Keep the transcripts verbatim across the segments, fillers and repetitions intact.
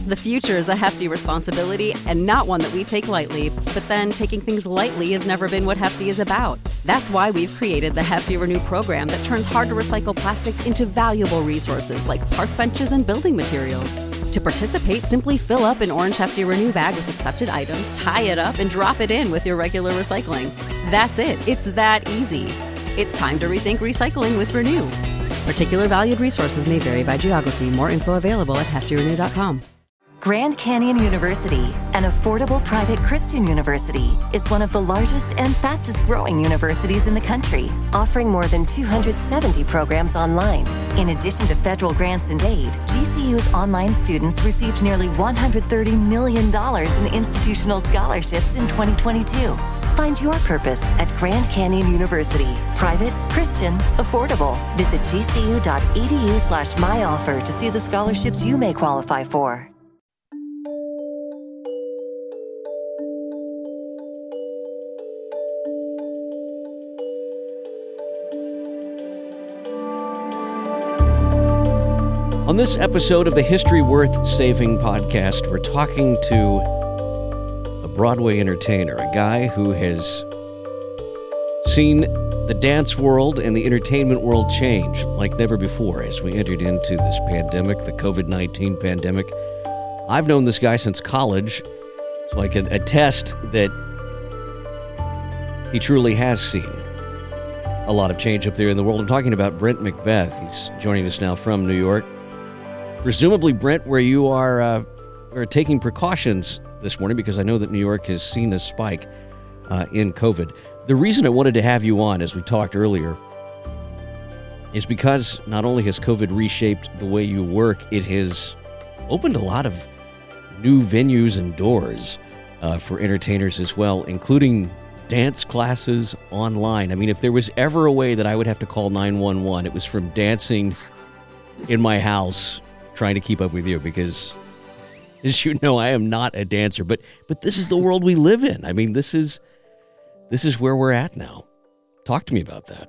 The future is a hefty responsibility and not one that we take lightly, but then taking things lightly has never been what Hefty is about. That's why we've created the Hefty Renew program that turns hard-to-recycle plastics into valuable resources like park benches and building materials. To participate, simply fill up an orange Hefty Renew bag with accepted items, tie it up, and drop it in with your regular recycling. That's it. It's that easy. It's time to rethink recycling with Renew. Particular valued resources may vary by geography. More info available at hefty renew dot com. Grand Canyon University, an affordable private Christian university, is one of the largest and fastest growing universities in the country, offering more than two hundred seventy programs online. In addition to federal grants and aid, G C U's online students received nearly one hundred thirty million dollars in institutional scholarships in twenty twenty-two. Find your purpose at Grand Canyon University. Private, Christian, affordable. Visit gcu.edu slash myoffer to see the scholarships you may qualify for. On this episode of the History Worth Saving podcast, we're talking to a Broadway entertainer, a guy who has seen the dance world and the entertainment world change like never before as we entered into this pandemic, the covid nineteen pandemic. I've known this guy since college, so I can attest that he truly has seen a lot of change up there in the world. I'm talking about Brent McBeth. He's joining us now from New York. Presumably, Brent, where you are, uh, are taking precautions this morning, because I know that New York has seen a spike uh, in COVID. The reason I wanted to have you on, as we talked earlier, is because not only has COVID reshaped the way you work, it has opened a lot of new venues and doors uh, for entertainers as well, including dance classes online. I mean, if there was ever a way that I would have to call nine one one, it was from dancing in my house trying to keep up with you, because as you know, I am not a dancer, but but this is the world we live in. I mean, this is this is where we're at now. Talk to me about that.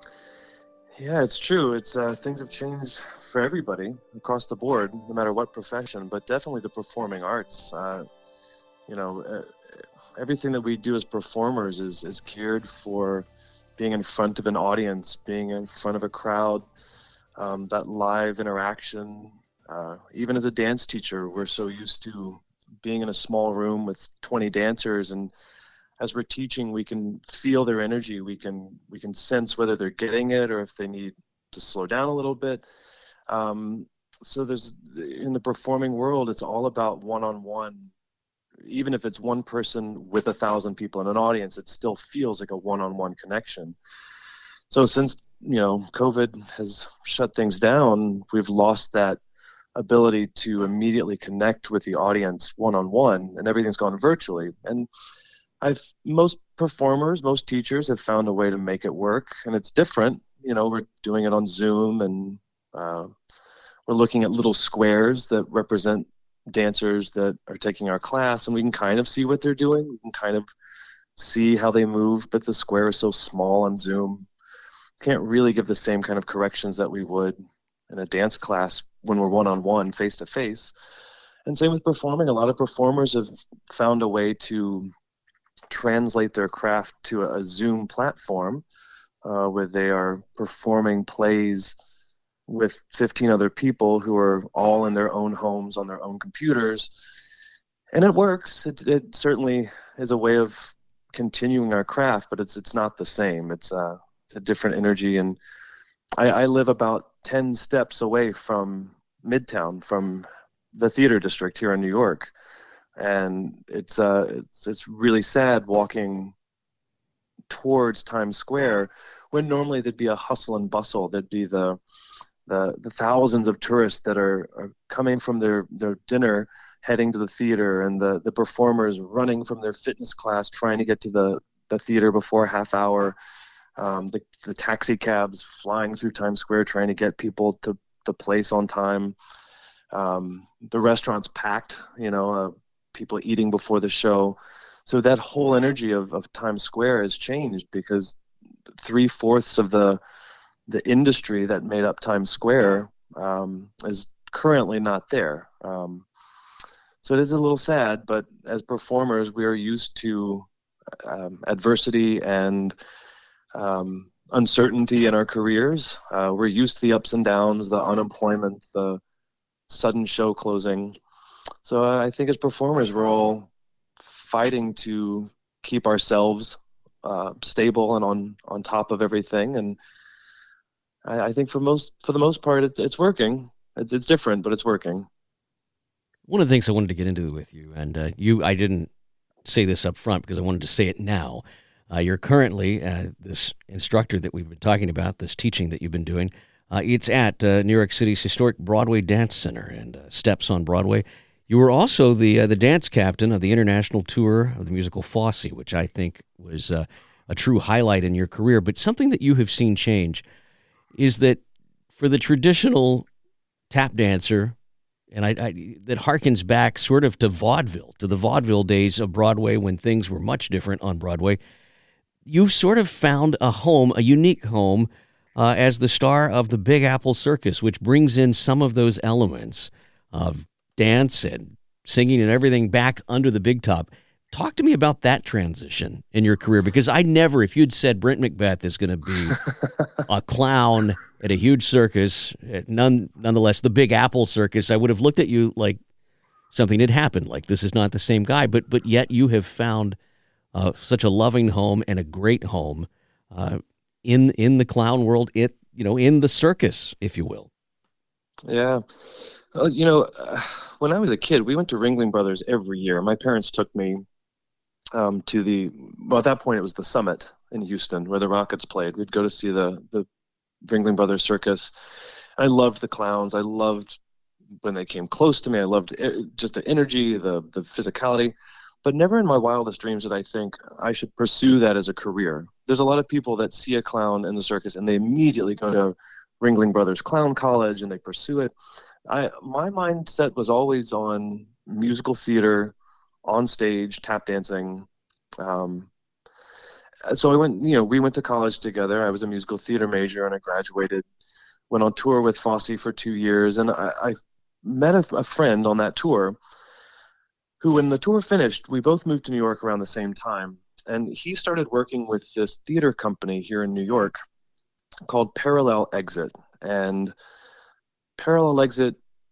Yeah, it's true. It's uh, things have changed for everybody across the board, no matter what profession, but definitely the performing arts. Uh, you know, uh, everything that we do as performers is is geared for being in front of an audience, being in front of a crowd, um, that live interaction. Uh, even as a dance teacher, we're so used to being in a small room with twenty dancers, and as we're teaching, we can feel their energy. We can we can sense whether they're getting it or if they need to slow down a little bit. Um, so there's in the performing world, it's all about one-on-one. Even if it's one person with a thousand people in an audience, it still feels like a one-on-one connection. So since you know COVID has shut things down, we've lost that ability to immediately connect with the audience one-on-one, and everything's gone virtually. And I've most performers, most teachers have found a way to make it work, and it's different. You know, we're doing it on Zoom, and uh, we're looking at little squares that represent dancers that are taking our class, and we can kind of see what they're doing. We can kind of see how they move, but the square is so small on Zoom. Can't really give the same kind of corrections that we would in a dance class when we're one-on-one, face-to-face. And same with performing. A lot of performers have found a way to translate their craft to a, a Zoom platform uh, where they are performing plays with fifteen other people who are all in their own homes on their own computers. And it works. It, it certainly is a way of continuing our craft, but it's it's not the same. It's, uh, it's a different energy. And I, I live about ten steps away from Midtown, from the theater district here in New York, and it's uh it's it's really sad walking towards Times Square when normally there'd be a hustle and bustle. There'd be the the the thousands of tourists that are, are coming from their their dinner, heading to the theater, and the the performers running from their fitness class trying to get to the the theater before a half hour. Um, the, the taxi cabs flying through Times Square trying to get people to the place on time. Um, the restaurants packed, you know, uh, people eating before the show. So that whole energy of, of Times Square has changed because three-fourths of the the industry that made up Times Square um, is currently not there. Um, So it is a little sad, but as performers, we are used to um, adversity and um, uncertainty in our careers. Uh, we're used to the ups and downs, the unemployment, the sudden show closing. So uh, I think as performers, we're all fighting to keep ourselves uh, stable and on, on top of everything. And I, I think for most for the most part, it, it's working. It's, it's different, but it's working. One of the things I wanted to get into with you, and uh, you, I didn't say this up front because I wanted to say it now. Uh, you're currently uh, this instructor that we've been talking about, this teaching that you've been doing. Uh, it's at uh, New York City's historic Broadway Dance Center and uh, Steps on Broadway. You were also the uh, the dance captain of the international tour of the musical Fosse, which I think was uh, a true highlight in your career. But something that you have seen change is that for the traditional tap dancer, and I, I, that harkens back sort of to vaudeville, to the vaudeville days of Broadway when things were much different on Broadway, you've sort of found a home, a unique home, uh, as the star of the Big Apple Circus, which brings in some of those elements of dance and singing and everything back under the big top. Talk to me about that transition in your career, because I never, if you'd said Brent McBeth is going to be a clown at a huge circus, none, nonetheless, the Big Apple Circus, I would have looked at you like something had happened, like this is not the same guy, but but yet you have found uh, such a loving home and a great home uh, in in the clown world, it you know, in the circus, if you will. Yeah. Well, you know, uh, when I was a kid, we went to Ringling Brothers every year. My parents took me um, to the, well, at that point it was the Summit in Houston where the Rockets played. We'd go to see the, the Ringling Brothers Circus. I loved the clowns. I loved when they came close to me. I loved it, just the energy, the the physicality. But never in my wildest dreams did I think I should pursue that as a career. There's a lot of people that see a clown in the circus and they immediately go to Ringling Brothers Clown College and they pursue it. I my mindset was always on musical theater, on stage, tap dancing. Um, so I went, you know, we went to college together. I was a musical theater major and I graduated, went on tour with Fosse for two years. And I, I met a, a friend on that tour who, when the tour finished, we both moved to New York around the same time. And he started working with this theater company here in New York called Parallel Exit. And Parallel Exit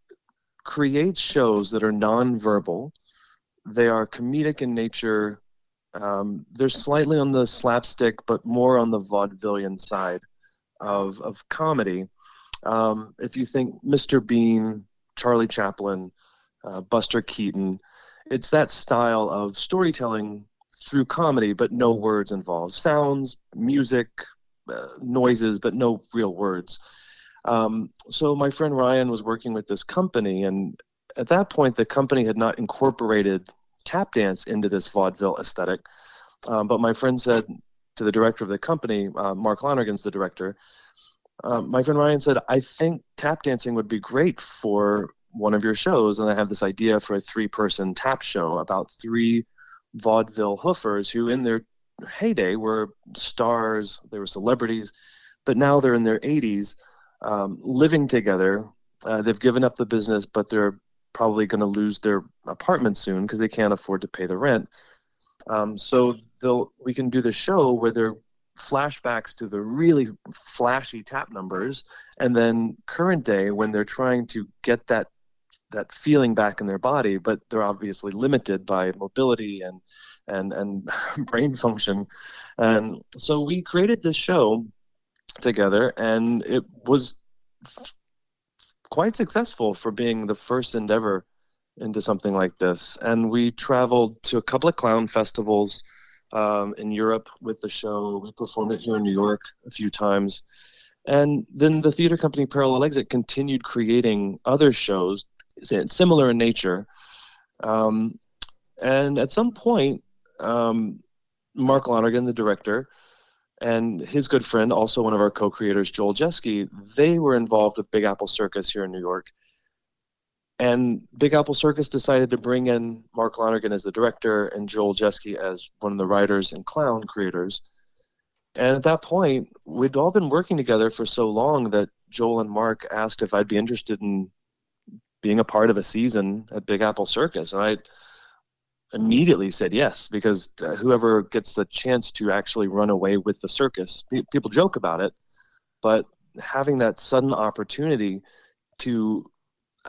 creates shows that are nonverbal. They are comedic in nature. Um, they're slightly on the slapstick, but more on the vaudevillian side of of comedy. Um, if you think Mister Bean, Charlie Chaplin, uh, Buster Keaton, it's that style of storytelling through comedy, but no words involved. Sounds, music, uh, noises, but no real words. Um, so my friend Ryan was working with this company, and at that point, the company had not incorporated tap dance into this vaudeville aesthetic. Um, but my friend said to the director of the company, uh, Mark Lonergan's the director, uh, my friend Ryan said, I think tap dancing would be great for one of your shows. And I have this idea for a three-person tap show about three vaudeville hoofers who in their heyday were stars, they were celebrities, but now they're in their eighties, um, living together. Uh, they've given up the business, but they're probably going to lose their apartment soon because they can't afford to pay the rent. Um, so they'll we can do the show where they're flashbacks to the really flashy tap numbers, and then current day when they're trying to get that that feeling back in their body, but they're obviously limited by mobility and and and brain function. And so we created this show together, and it was quite successful for being the first endeavor into something like this. And we traveled to a couple of clown festivals um, in Europe with the show. We performed it here in New York a few times. And then the theater company Parallel Exit continued creating other shows similar in nature. Um, and at some point, um, Mark Lonergan, the director, and his good friend, also one of our co-creators, Joel Jeske, they were involved with Big Apple Circus here in New York. And Big Apple Circus decided to bring in Mark Lonergan as the director and Joel Jeske as one of the writers and clown creators. And at that point, we'd all been working together for so long that Joel and Mark asked if I'd be interested in being a part of a season at Big Apple Circus. And I immediately said yes, because uh, whoever gets the chance to actually run away with the circus, pe- people joke about it, but having that sudden opportunity to uh,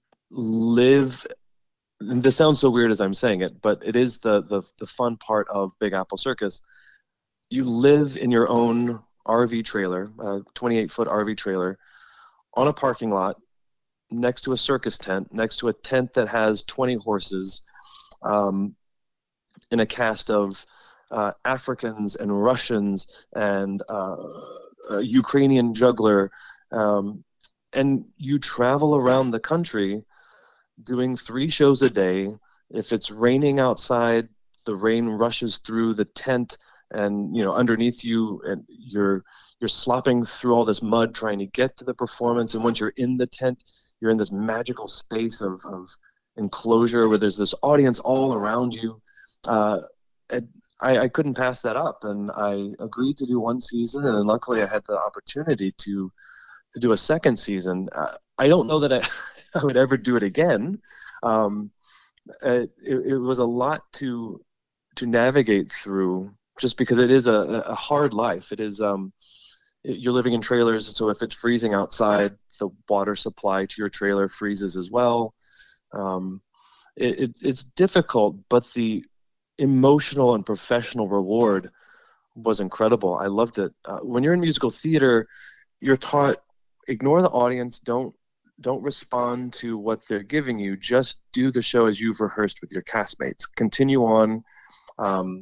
live, and this sounds so weird as I'm saying it, but it is the, the the fun part of Big Apple Circus. You live in your own R V trailer, a twenty-eight foot R V trailer, on a parking lot, next to a circus tent, next to a tent that has twenty horses, um, in a cast of uh, Africans and Russians and uh, a Ukrainian juggler. Um, and you travel around the country doing three shows a day. If it's raining outside, the rain rushes through the tent and, you know, underneath you, and you're you're slopping through all this mud trying to get to the performance. And once you're in the tent, you're in this magical space of, of enclosure where there's this audience all around you. Uh, and I, I couldn't pass that up, and I agreed to do one season, and then luckily I had the opportunity to to do a second season. Uh, I don't know that I, I would ever do it again. Um, it, it was a lot to to navigate through, just because it is a, a hard life. It is um, you're living in trailers, so if it's freezing outside, the water supply to your trailer freezes as well. Um, it, it, it's difficult, but the emotional and professional reward was incredible. I loved it. Uh, when you're in musical theater, you're taught, ignore the audience, don't don't respond to what they're giving you, just do the show as you've rehearsed with your castmates. Continue on. Um,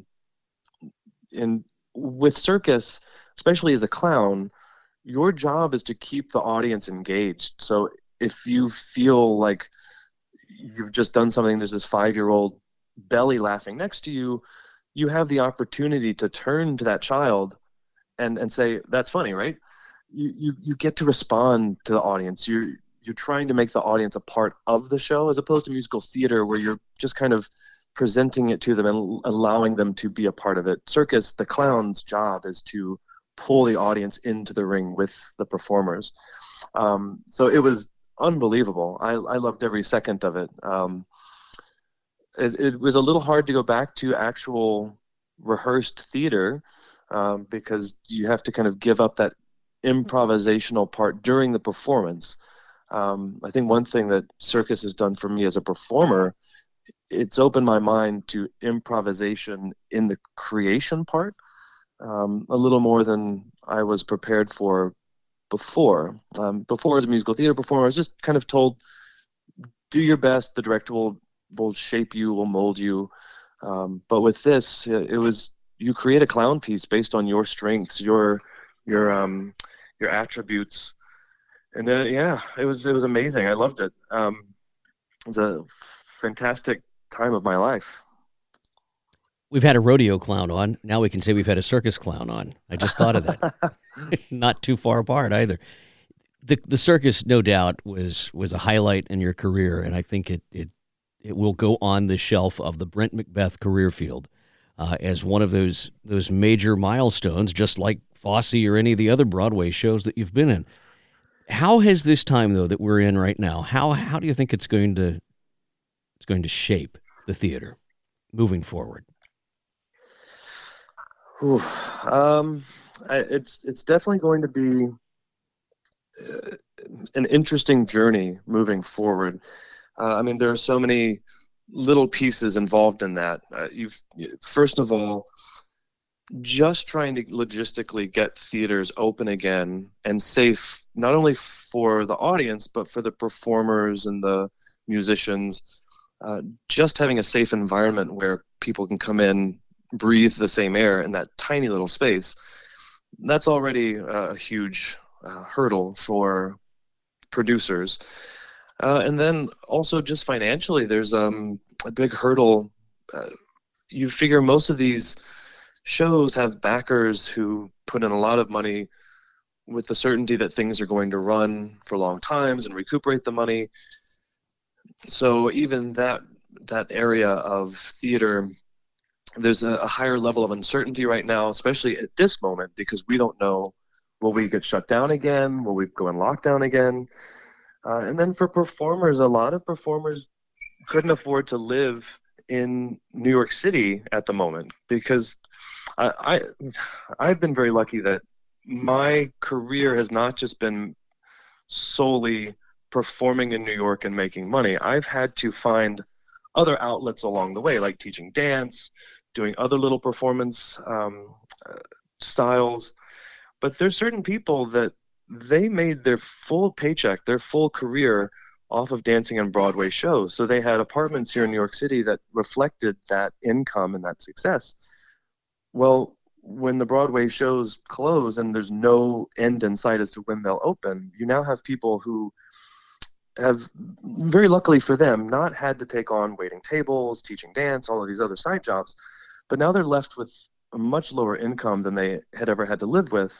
and with circus, especially as a clown, your job is to keep the audience engaged. So if you feel like you've just done something, there's this five-year-old belly laughing next to you, you have the opportunity to turn to that child and, and say, that's funny, right? You, you you get to respond to the audience. You're, you're trying to make the audience a part of the show, as opposed to musical theater where you're just kind of presenting it to them and allowing them to be a part of it. Circus, the clown's job is to pull the audience into the ring with the performers. Um, so it was unbelievable. I, I loved every second of it. Um, it. It was a little hard to go back to actual rehearsed theater um, because you have to kind of give up that improvisational part during the performance. Um, I think one thing that circus has done for me as a performer, it's opened my mind to improvisation in the creation part um, a little more than I was prepared for before. Um, before, as a musical theater performer, I was just kind of told, do your best, the director will, will shape you, will mold you. Um, but with this, it was, you create a clown piece based on your strengths, your your um, your attributes. And uh, yeah, it was it was amazing. I loved it. Um, it was a fantastic time of my life. We've had a rodeo clown on. Now we can say we've had a circus clown on. I just thought of that. Not too far apart either. The the circus, no doubt, was was a highlight in your career, and I think it it, it will go on the shelf of the Brent McBeth career field uh, as one of those those major milestones, just like Fosse or any of the other Broadway shows that you've been in. How has this time, though, that we're in right now, how how do you think it's going to it's going to shape the theater moving forward? Ooh, um, I, it's it's definitely going to be uh, an interesting journey moving forward. Uh, I mean, there are so many little pieces involved in that. Uh, you've first of all, just trying to logistically get theaters open again and safe, not only for the audience, but for the performers and the musicians. Uh, just having a safe environment where people can come in, breathe the same air in that tiny little space, that's already a huge uh, hurdle for producers. Uh, and then also just financially, there's um, a big hurdle. Uh, you figure most of these shows have backers who put in a lot of money with the certainty that things are going to run for long times and recuperate the money. So even that that area of theater, there's a, a higher level of uncertainty right now, especially at this moment, because we don't know, will we get shut down again? Will we go in lockdown again? Uh, and then for performers, a lot of performers couldn't afford to live in New York City at the moment because I, I I've been very lucky that my career has not just been solely performing in New York and making money. I've had to find other outlets along the way, like teaching dance, doing other little performance um, uh, styles. But there's certain people that they made their full paycheck, their full career off of dancing on Broadway shows. So they had apartments here in New York City that reflected that income and that success. Well, when the Broadway shows close and there's no end in sight as to when they'll open, you now have people who have, very luckily for them, not had to take on waiting tables, teaching dance, all of these other side jobs, but now they're left with a much lower income than they had ever had to live with.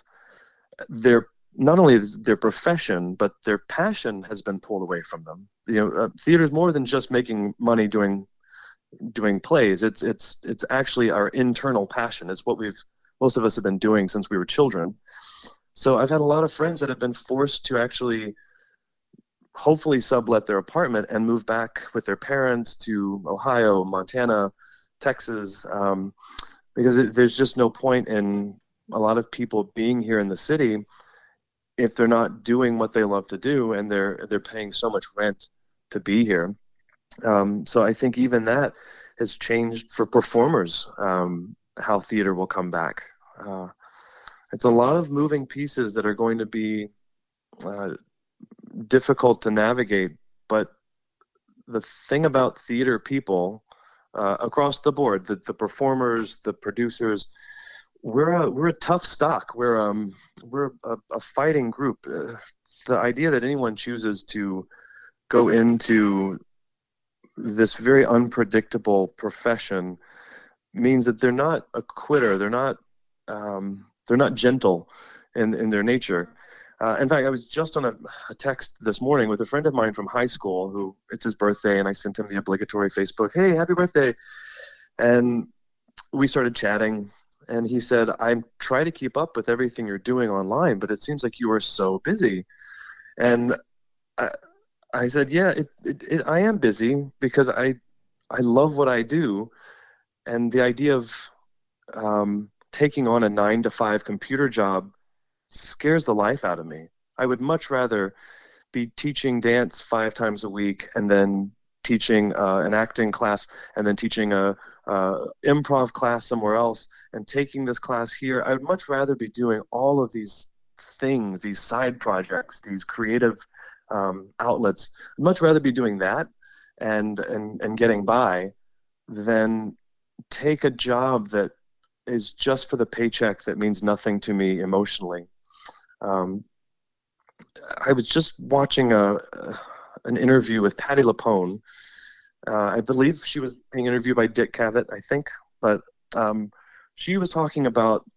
Their not only is their profession, but their passion has been pulled away from them. You know, uh, theater is more than just making money doing doing plays. It's it's it's actually our internal passion. It's what we've most of us have been doing since we were children. So I've had a lot of friends that have been forced to actually hopefully sublet their apartment and move back with their parents to Ohio, Montana, Texas, um, because it, there's just no point in a lot of people being here in the city if they're not doing what they love to do and they're they're paying so much rent to be here. Um, so I think even that has changed for performers, um, how theater will come back. Uh, it's a lot of moving pieces that are going to be uh, difficult to navigate, but the thing about theater people uh, across the board, the, the performers, the producers, we're a we're a tough stock. We're um we're a, a fighting group. Uh, the idea that anyone chooses to go into this very unpredictable profession means that they're not a quitter. They're not um, they're not gentle in in their nature. Uh, in fact, I was just on a, a text this morning with a friend of mine from high school who it's his birthday, and I sent him the obligatory Facebook, "Hey, happy birthday!" And we started chatting. And he said, "I try to keep up with everything you're doing online, but it seems like you are so busy." And I, I said, "Yeah, it, it, it, I am busy because I, I love what I do, and the idea of um, taking on a nine to five computer job scares the life out of me. I would much rather be teaching dance five times a week and then teaching uh, an acting class and then teaching a uh, improv class somewhere else and taking this class here. I would much rather be doing all of these things, these side projects, these creative um, outlets. I'd much rather be doing that and, and, and getting by than take a job that is just for the paycheck that means nothing to me emotionally." Um, I was just watching a, a an interview with Patti LuPone. Uh, I believe she was being interviewed by Dick Cavett, I think, but um, she was talking about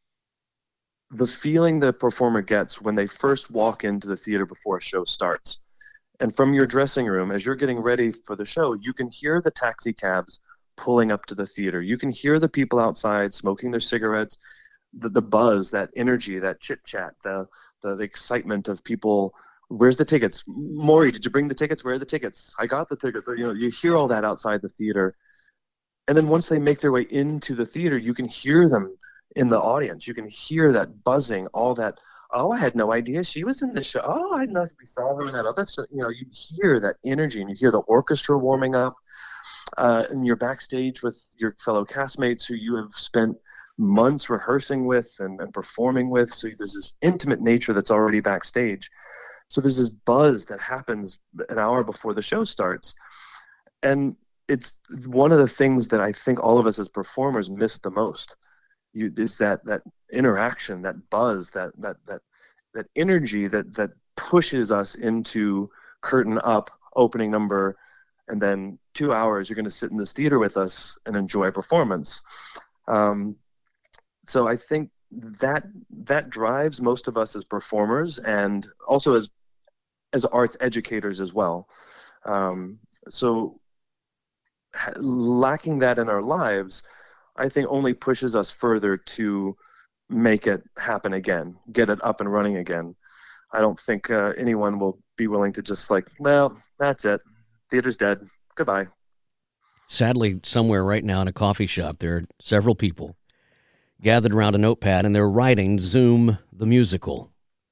the feeling the performer gets when they first walk into the theater before a show starts. And from your dressing room, as you're getting ready for the show, you can hear the taxi cabs pulling up to the theater. You can hear the people outside smoking their cigarettes, the, the buzz, that energy, that chit-chat, the, the, the excitement of people. "Where's the tickets? Maury, did you bring the tickets? Where are the tickets? I got the tickets." You know, you hear all that outside the theater. And then once they make their way into the theater, you can hear them in the audience. You can hear that buzzing, all that, "Oh, I had no idea she was in the show. Oh, I didn't know we saw her in that other show." You know, you hear that energy and you hear the orchestra warming up. Uh, and you're backstage with your fellow castmates who you have spent months rehearsing with and, and performing with. So there's this intimate nature that's already backstage. So there's this buzz that happens an hour before the show starts. And it's one of the things that I think all of us as performers miss the most. You, is that, that interaction, that buzz, that that that that energy that, that pushes us into curtain up, opening number, and then two hours you're going to sit in this theater with us and enjoy a performance. Um, so I think that that drives most of us as performers and also as as arts educators as well. Um, so ha- lacking that in our lives, I think only pushes us further to make it happen again, get it up and running again. I don't think uh, anyone will be willing to just like, well, that's it. Theater's dead. Goodbye. Sadly, somewhere right now in a coffee shop, there are several people gathered around a notepad, and they're writing Zoom the musical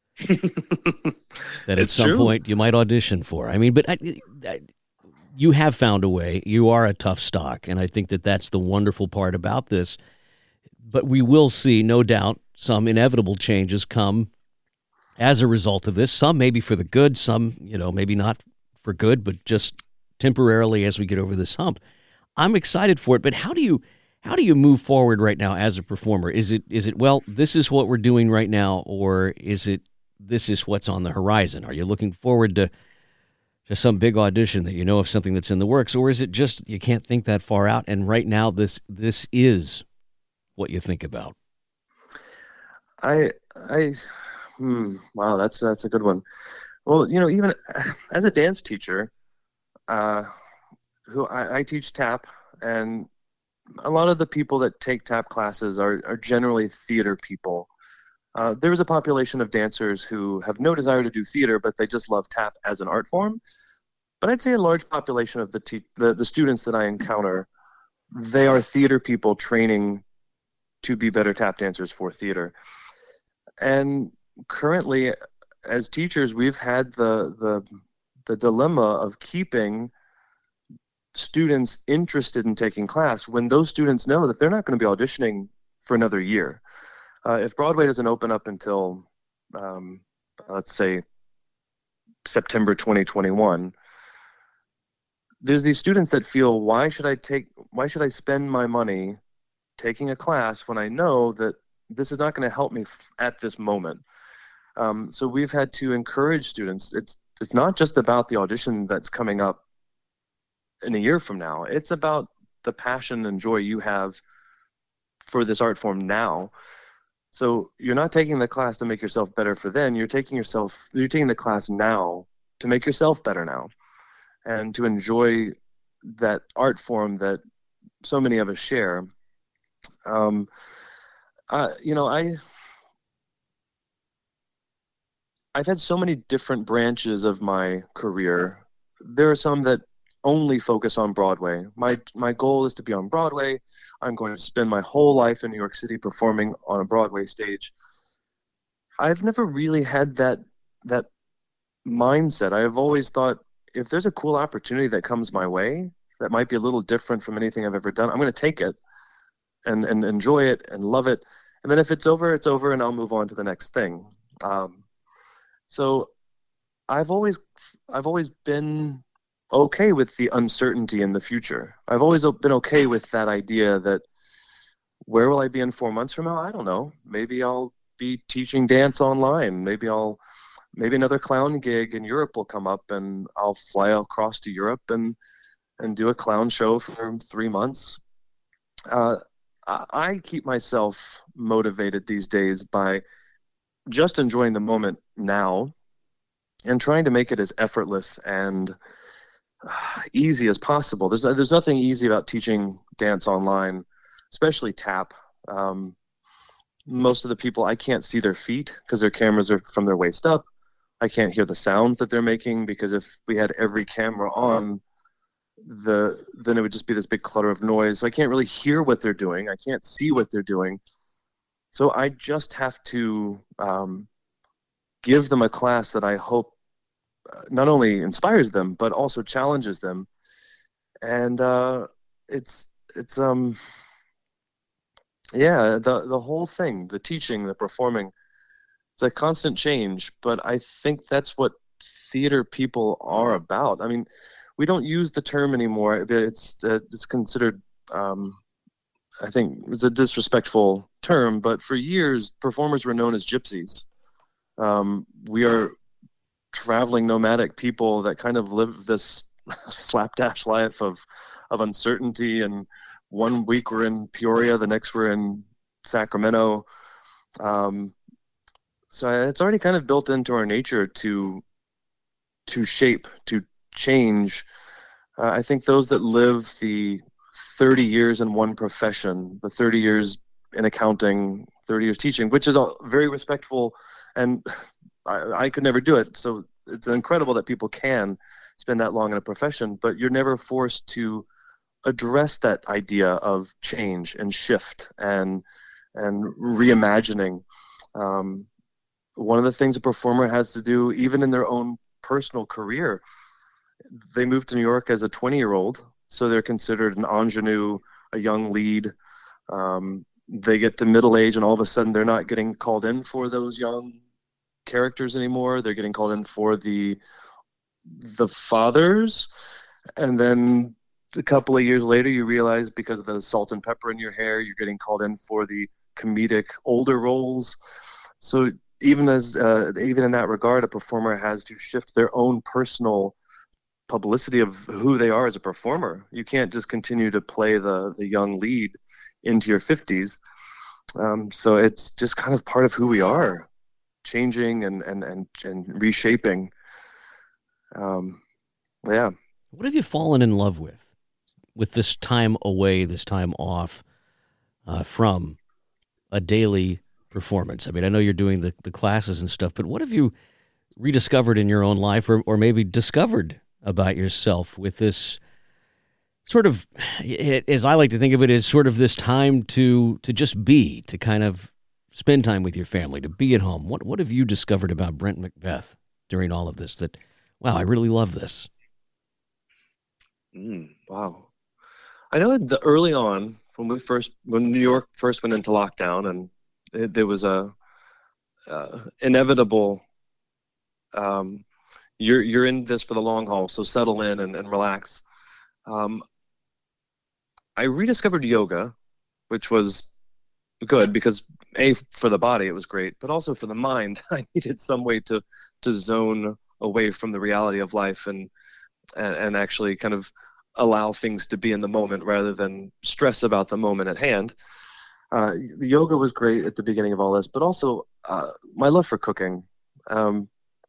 that at some true. point you might audition for. I mean, but I, I, you have found a way. You are a tough stock, and I think that that's the wonderful part about this. But we will see, no doubt, some inevitable changes come as a result of this. Some maybe for the good, some, you know, maybe not for good, but just temporarily as we get over this hump. I'm excited for it, but how do you how do you move forward right now as a performer? Is it is it well, this is what we're doing right now, or is it this is what's on the horizon? Are you looking forward to to some big audition that you know of something that's in the works, or is it just you can't think that far out, and right now this this is what you think about? I I hmm, wow, that's that's a good one. Well, you know, even as a dance teacher, uh, who I, I teach tap, and a lot of the people that take tap classes are, are generally theater people. Uh, there is a population of dancers who have no desire to do theater, but they just love tap as an art form. But I'd say a large population of the te- the, the students that I encounter, they are theater people training to be better tap dancers for theater. And currently, as teachers, we've had the the the dilemma of keeping students interested in taking class when those students know that they're not going to be auditioning for another year. Uh, if Broadway doesn't open up until, um, let's say, September twenty twenty-one, there's these students that feel, why should I take, why should I spend my money taking a class when I know that this is not going to help me f- at this moment? Um, so we've had to encourage students. It's it's not just about the audition that's coming up in a year from now. It's about the passion and joy you have for this art form now. So you're not taking the class to make yourself better for then. You're taking yourself. You're taking the class now to make yourself better now, and to enjoy that art form that so many of us share. Um, uh, you know, I. I've had so many different branches of my career. There are some that only focus on Broadway. My my goal is to be on Broadway. I'm going to spend my whole life in New York City performing on a Broadway stage. I've never really had that that mindset. I have always thought, if there's a cool opportunity that comes my way that might be a little different from anything I've ever done, I'm going to take it and, and enjoy it and love it. And then if it's over, it's over, and I'll move on to the next thing. Um, So I've always I've always been okay with the uncertainty in the future. I've always been okay with that idea that where will I be in four months from now? I don't know. Maybe I'll be teaching dance online. Maybe I'll maybe another clown gig in Europe will come up, and I'll fly across to Europe and and do a clown show for three months. Uh, I keep myself motivated these days by just enjoying the moment now and trying to make it as effortless and uh, easy as possible. There's there's nothing easy about teaching dance online, especially tap. Um, most of the people, I can't see their feet because their cameras are from their waist up. I can't hear the sounds that they're making, because if we had every camera on, the then it would just be this big clutter of noise. So I can't really hear what they're doing. I can't see what they're doing. So I just have to um, give them a class that I hope uh, not only inspires them, but also challenges them. And uh, it's, it's um, yeah, the, the whole thing, the teaching, the performing, it's a constant change. But I think that's what theater people are about. I mean, we don't use the term anymore. It's, uh, it's considered... Um, I think it's a disrespectful term, but for years, performers were known as gypsies. Um, we are traveling nomadic people that kind of live this slapdash life of, of uncertainty. And one week we're in Peoria, the next we're in Sacramento. Um, so it's already kind of built into our nature to, to shape, to change. Uh, I think those that live the thirty years in one profession, the thirty years in accounting, thirty years teaching, which is all very respectful and I, I could never do it. So it's incredible that people can spend that long in a profession, but you're never forced to address that idea of change and shift and and reimagining. Um, one of the things a performer has to do, even in their own personal career, they moved to New York as a twenty-year-old, so they're considered an ingenue, a young lead. Um, they get to middle age, and all of a sudden they're not getting called in for those young characters anymore. They're getting called in for the the fathers, and then a couple of years later, you realize because of the salt and pepper in your hair, you're getting called in for the comedic older roles. So even as uh, even in that regard, a performer has to shift their own personal publicity of who they are as a performer. You can't just continue to play the the young lead into your fifties. Um, so it's just kind of part of who we are, changing and and and, and reshaping. Um, yeah. What have you fallen in love with? With this time away, this time off uh, from a daily performance? I mean, I know you're doing the, the classes and stuff, but what have you rediscovered in your own life, or, or maybe discovered about yourself with this sort of, it, as I like to think of it, is sort of this time to to just be, to kind of spend time with your family, to be at home? What, what have you discovered about Brent McBeth during all of this that, wow, I really love this? Mm, wow. I know the early on when we first, when New York first went into lockdown, and it, there was a uh, inevitable, um, you're you're in this for the long haul, so settle in and, and relax. Um, I rediscovered yoga, which was good because A, for the body it was great, but also for the mind. I needed some way to to zone away from the reality of life and and, and actually kind of allow things to be in the moment rather than stress about the moment at hand. Uh, the yoga was great at the beginning of all this, but also uh, my love for cooking. Um,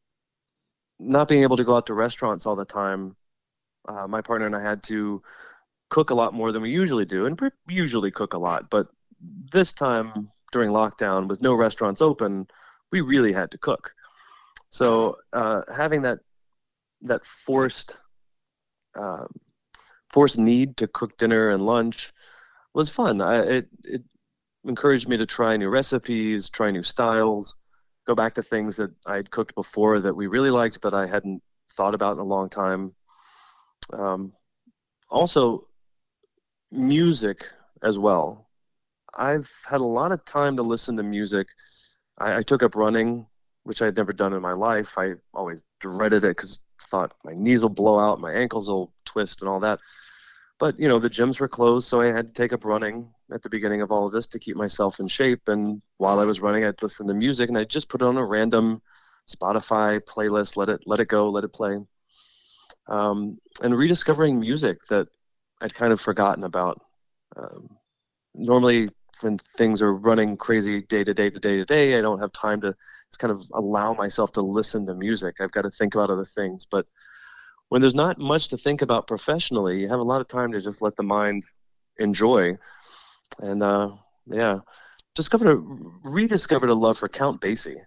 not being able to go out to restaurants all the time, uh, my partner and I had to cook a lot more than we usually do, and we usually cook a lot, but this time during lockdown with no restaurants open, we really had to cook. So uh, having that that forced uh, forced need to cook dinner and lunch was fun. I, it, it encouraged me to try new recipes, try new styles, go back to things that I'd cooked before that we really liked, but I hadn't thought about in a long time. Um, also, music as well. I've had a lot of time to listen to music. I, I took up running, which I had never done in my life. I always dreaded it because I thought my knees will blow out, my ankles will twist and all that. But, you know, the gyms were closed, so I had to take up running at the beginning of all of this to keep myself in shape. And while I was running, I'd listen to music, and I'd just put it on a random Spotify playlist, let it let it go, let it play. Um, and rediscovering music that I'd kind of forgotten about. Um, normally, when things are running crazy day to day to day to day, I don't have time to just kind of allow myself to listen to music. I've got to think about other things. But when there's not much to think about professionally, you have a lot of time to just let the mind enjoy. And uh, yeah, discovered a, rediscovered a love for Count Basie.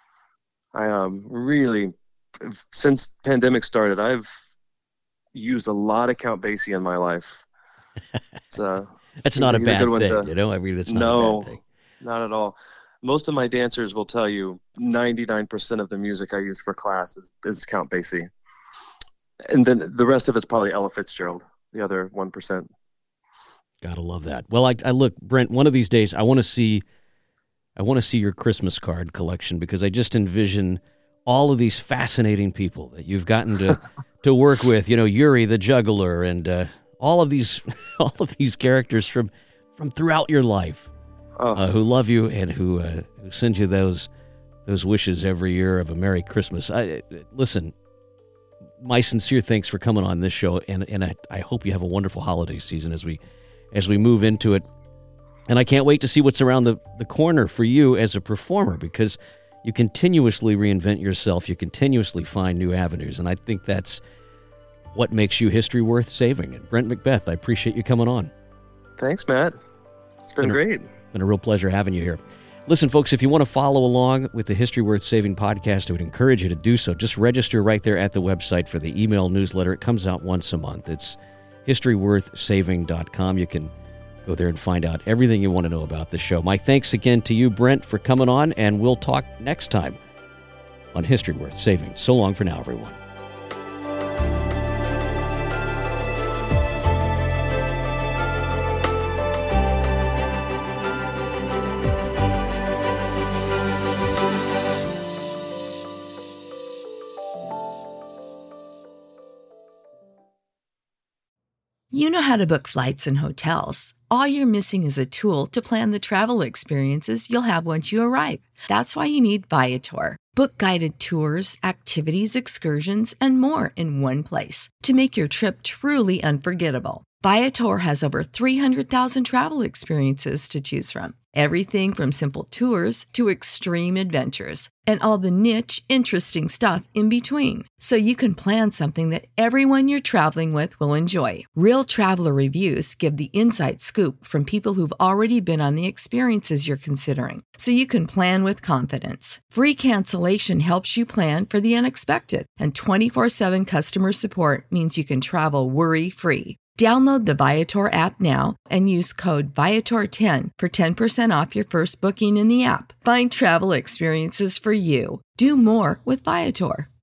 I um, really, since pandemic started, I've used a lot of Count Basie in my life. It's, uh, That's not a bad a thing, to, you know? I mean, it's not no, a bad thing. Not at all. Most of my dancers will tell you ninety-nine percent of the music I use for class is, is Count Basie. And then the rest of it's probably Ella Fitzgerald, the other one percent. Gotta love that. Well, I, I look, Brent, one of these days I want to see I want to see your Christmas card collection, because I just envision all of these fascinating people that you've gotten to, to work with, you know, Yuri the juggler, and uh, all of these all of these characters from from throughout your life, oh. uh, who love you and who uh, who send you those those wishes every year of a Merry Christmas. I, listen, my sincere thanks for coming on this show, and and I, I hope you have a wonderful holiday season as we as we move into it. And I can't wait to see what's around the, the corner for you as a performer, because you continuously reinvent yourself. You continuously find new avenues. And I think that's what makes you history worth saving. And Brent McBeth, I appreciate you coming on. Thanks, Matt. It's been, been great. It's been a real pleasure having you here. Listen, folks, if you want to follow along with the History Worth Saving podcast, I would encourage you to do so. Just register right there at the website for the email newsletter. It comes out once a month. It's history worth saving dot com. You can go there and find out everything you want to know about the show. My thanks again to you, Brent, for coming on, and we'll talk next time on History Worth Saving. So long for now, everyone. You know how to book flights and hotels. All you're missing is a tool to plan the travel experiences you'll have once you arrive. That's why you need Viator. Book guided tours, activities, excursions, and more in one place to make your trip truly unforgettable. Viator has over three hundred thousand travel experiences to choose from. Everything from simple tours to extreme adventures and all the niche, interesting stuff in between. So you can plan something that everyone you're traveling with will enjoy. Real traveler reviews give the inside scoop from people who've already been on the experiences you're considering. So you can plan with confidence. Free cancellation helps you plan for the unexpected. And twenty-four seven customer support means you can travel worry-free. Download the Viator app now and use code Viator ten for ten percent off your first booking in the app. Find travel experiences for you. Do more with Viator.